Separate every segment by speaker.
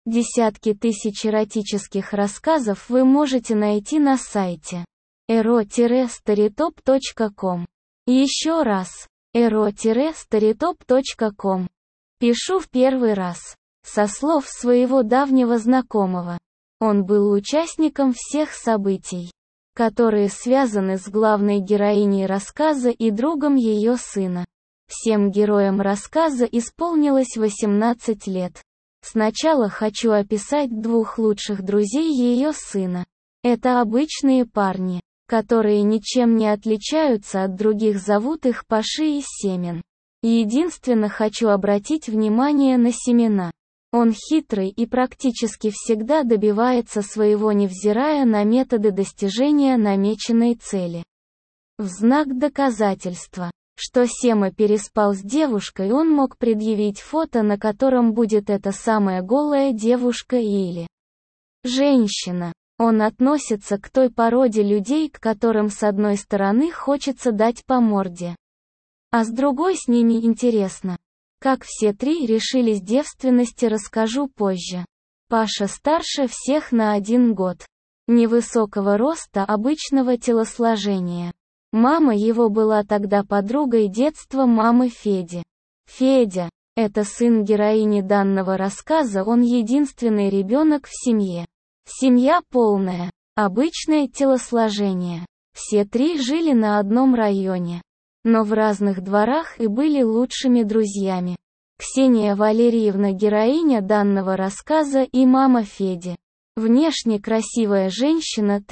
Speaker 1: Десятки тысяч эротических рассказов вы можете найти на сайте ero-storytop.com. Еще раз, ero-storytop.com. Пишу в первый раз. Со слов своего давнего знакомого. Он был участником всех событий, которые связаны с главной героиней рассказа и другом ее сына. Всем героям рассказа исполнилось 18 лет. Сначала хочу описать двух лучших друзей ее сына. Это обычные парни, которые ничем не отличаются от других, зовут их Паши и Семен. Единственно хочу обратить внимание на Семена. Он хитрый и практически всегда добивается своего, невзирая на методы достижения намеченной цели. В знак доказательства, что Сема переспал с девушкой, он мог предъявить фото, на котором будет эта самая голая девушка или женщина. Он относится к той породе людей, к которым с одной стороны хочется дать по морде, а с другой с ними интересно. Как все три решились девственности, расскажу позже. Паша старше всех на 1 год. Невысокого роста, обычного телосложения. Мама его была тогда подругой детства мамы Феди. Федя – это сын героини данного рассказа, он единственный ребенок в семье. Семья полная, обычное телосложение. Все три жили на одном районе, но в разных дворах и были лучшими друзьями. Ксения Валерьевна – героиня данного рассказа и мама Феди. Внешне красивая женщина,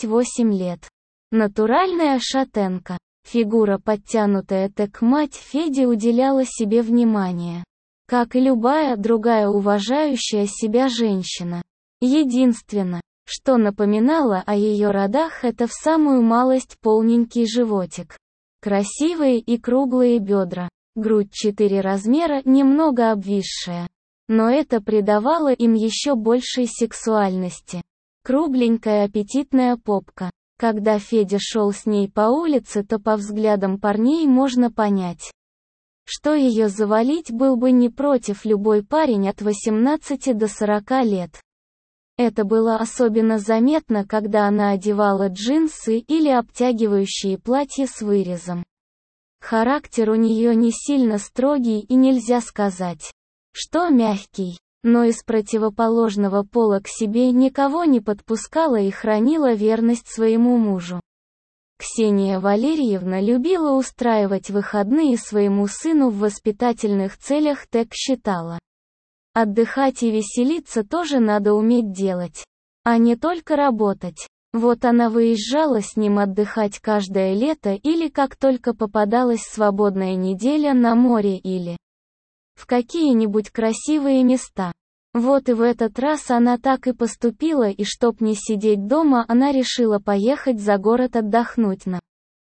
Speaker 1: 38 лет. Натуральная шатенка. Фигура подтянутая, так мать Феди уделяла себе внимание, как и любая другая уважающая себя женщина. Единственное, что напоминало о ее родах, это в самую малость полненький животик. Красивые и круглые бедра. Грудь 4 размера, немного обвисшая. Но это придавало им еще большей сексуальности. Кругленькая аппетитная попка. Когда Федя шел с ней по улице, то по взглядам парней можно понять, что ее завалить был бы не против любой парень от 18 до 40 лет. Это было особенно заметно, когда она одевала джинсы или обтягивающие платья с вырезом. Характер у нее не сильно строгий и нельзя сказать, что мягкий, но из противоположного пола к себе никого не подпускала и хранила верность своему мужу. Ксения Валерьевна любила устраивать выходные своему сыну в воспитательных целях, так считала. Отдыхать и веселиться тоже надо уметь делать, а не только работать. Вот она выезжала с ним отдыхать каждое лето или как только попадалась свободная неделя на море или в какие-нибудь красивые места. Вот и в этот раз она так и поступила, и чтоб не сидеть дома, она решила поехать за город отдохнуть на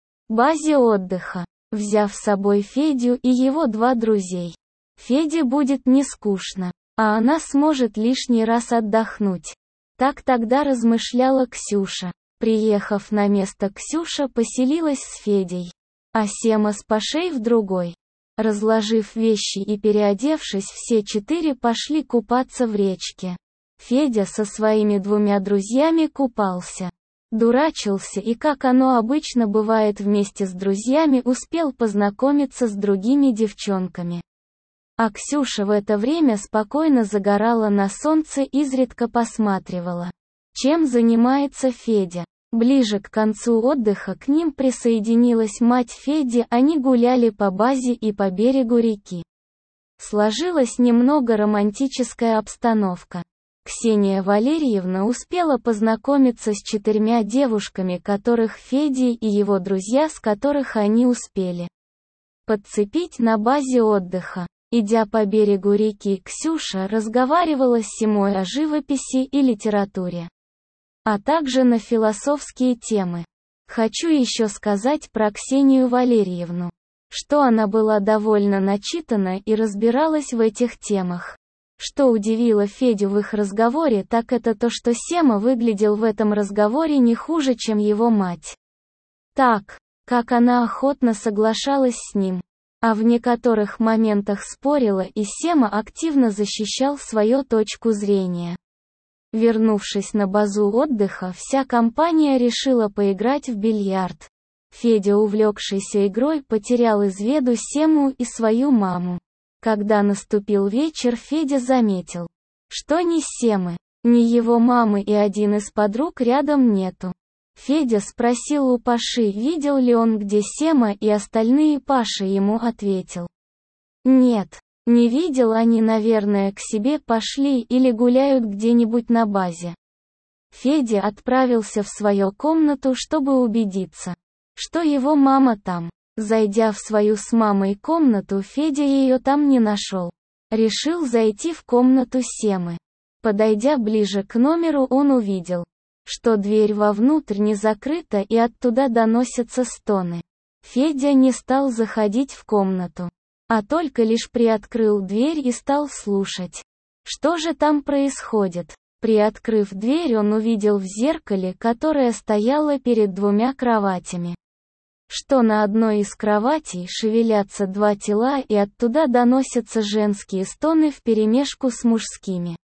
Speaker 1: базе отдыха, взяв с собой Федю и его 2 друзей. Феде будет не скучно, а она сможет лишний раз отдохнуть. Так тогда размышляла Ксюша. Приехав на место, Ксюша поселилась с Федей, а Сема с Пашей в другой. Разложив вещи и переодевшись, все 4 пошли купаться в речке. Федя со своими 2 друзьями купался, дурачился и, как оно обычно бывает вместе с друзьями, успел познакомиться с другими девчонками. А Ксюша в это время спокойно загорала на солнце, изредка посматривала, чем занимается Федя. Ближе к концу отдыха к ним присоединилась мать Феди, они гуляли по базе и по берегу реки. Сложилась немного романтическая обстановка. Ксения Валерьевна успела познакомиться с 4 девушками, которых Феди и его друзья, с которых они успели подцепить на базе отдыха. Идя по берегу реки, Ксюша разговаривала с Семой о живописи и литературе, а также на философские темы. Хочу еще сказать про Ксению Валерьевну, что она была довольно начитана и разбиралась в этих темах. Что удивило Федю в их разговоре, так это то, что Сема выглядел в этом разговоре не хуже, чем его мать. Так, как она охотно соглашалась с ним. а в некоторых моментах спорила, и Сема активно защищал свою точку зрения. Вернувшись на базу отдыха, вся компания решила поиграть в бильярд. Федя, увлекшийся игрой, потерял из виду Сему и свою маму. Когда наступил вечер, Федя заметил, что ни Семы, ни его мамы и один из подруг рядом нету. Федя спросил у Паши, видел ли он где Сема, и остальные. Паша ему ответил: «Нет, не видел, они, наверное, к себе пошли или гуляют где-нибудь на базе». Федя отправился в свою комнату, чтобы убедиться, что его мама там. Зайдя в свою с мамой комнату, Федя ее там не нашел. Решил зайти в комнату Семы. Подойдя ближе к номеру, он увидел, что дверь вовнутрь не закрыта и оттуда доносятся стоны. Федя не стал заходить в комнату, а только лишь приоткрыл дверь и стал слушать, что же там происходит. Приоткрыв дверь, он увидел в зеркале, которое стояло перед двумя кроватями, что на одной из кроватей шевелятся два тела, и оттуда доносятся женские стоны вперемешку с мужскими.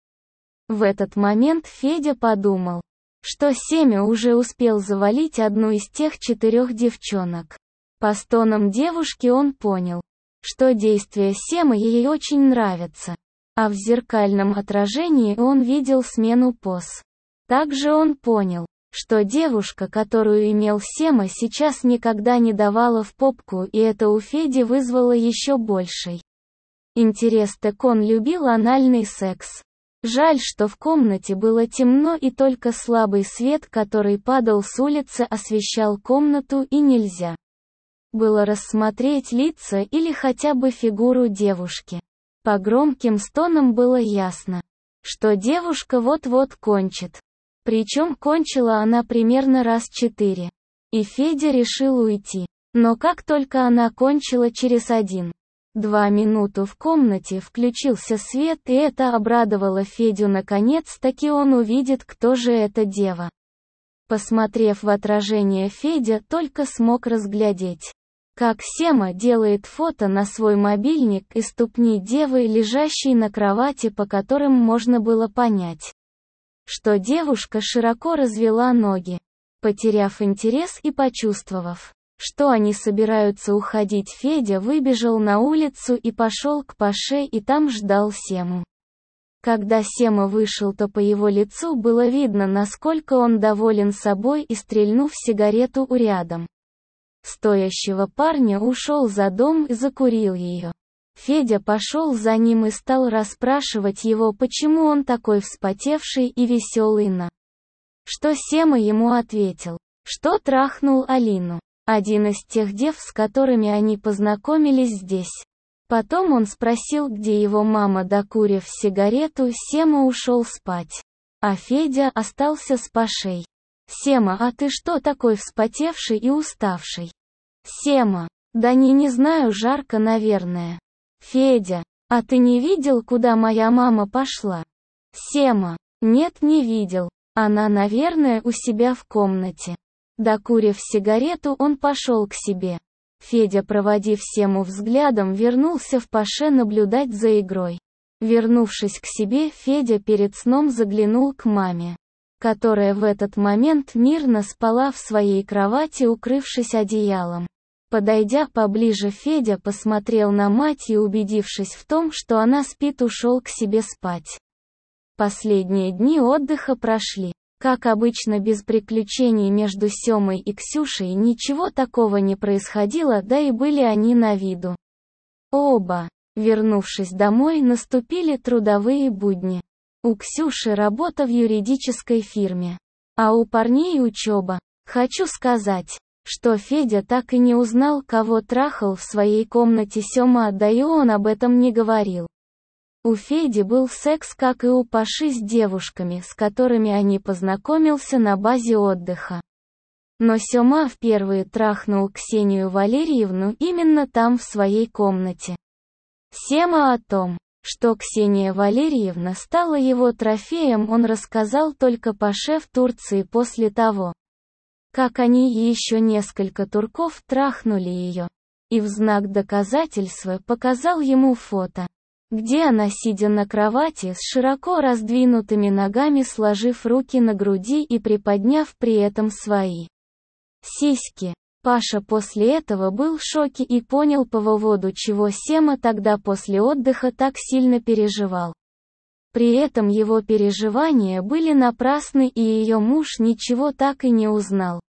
Speaker 1: В этот момент Федя подумал, что Семя уже успел завалить одну из тех 4 девчонок. По стонам девушки он понял, что действия Семы ей очень нравятся, а в зеркальном отражении он видел смену поз. Также он понял, что девушка, которую имел Сема, сейчас никогда не давала в попку, и это у Феди вызвало еще больший интерес, так он любил анальный секс. Жаль, что в комнате было темно, и только слабый свет, который падал с улицы, освещал комнату, и нельзя было рассмотреть лица или хотя бы фигуру девушки. По громким стонам было ясно, что девушка вот-вот кончит. Причем кончила она примерно раз 4. И Федя решил уйти. Но как только она кончила, через 1-2 минуты в комнате включился свет, и это обрадовало Федю. Наконец-таки он увидит, кто же эта дева. Посмотрев в отражение, Федя только смог разглядеть, как Сема делает фото на свой мобильник и ступни девы, лежащей на кровати, по которым можно было понять, что девушка широко развела ноги. Потеряв интерес и почувствовав, что они собираются уходить, Федя выбежал на улицу и пошел к Паше, и там ждал Сему. Когда Сема вышел, то по его лицу было видно, насколько он доволен собой, и, стрельнув сигарету у рядом стоящего парня, ушел за дом и закурил ее. Федя пошел за ним и стал расспрашивать его, почему он такой вспотевший и веселый, на что Сема ему ответил, что трахнул Алину, один из тех дев, с которыми они познакомились здесь. Потом он спросил, где его мама. Докурив сигарету, Сема ушел спать, а Федя остался с Пашей. «Сема, а ты что такой вспотевший и уставший?» «Сема, да не знаю, жарко, наверное». «Федя, а ты не видел, куда моя мама пошла?» «Сема, нет, не видел. Она, наверное, у себя в комнате». Докурив сигарету, он пошел к себе. Федя, проводив Сему взглядом, вернулся в Паше наблюдать за игрой. Вернувшись к себе, Федя перед сном заглянул к маме, которая в этот момент мирно спала в своей кровати, укрывшись одеялом. Подойдя поближе, Федя посмотрел на мать и, убедившись в том, что она спит, ушел к себе спать. Последние дни отдыха прошли, как обычно, без приключений. Между Семой и Ксюшей ничего такого не происходило, да и были они на виду оба. Вернувшись домой, наступили трудовые будни. У Ксюши работа в юридической фирме, а у парней учеба. Хочу сказать, что Федя так и не узнал, кого трахал в своей комнате Сема, да и он об этом не говорил. У Феди был секс, как и у Паши, с девушками, с которыми они познакомился на базе отдыха. Но Сема впервые трахнул Ксению Валерьевну именно там, в своей комнате. Сема о том, что Ксения Валерьевна стала его трофеем, он рассказал только Паше в Турции после того, как они и еще несколько турков трахнули ее. и в знак доказательства показал ему фото, где она, сидя на кровати с широко раздвинутыми ногами, сложив руки на груди и приподняв при этом свои сиськи. Паша после этого был в шоке и понял, по поводу чего Сема тогда после отдыха так сильно переживал. При этом его переживания были напрасны, и ее муж ничего так и не узнал.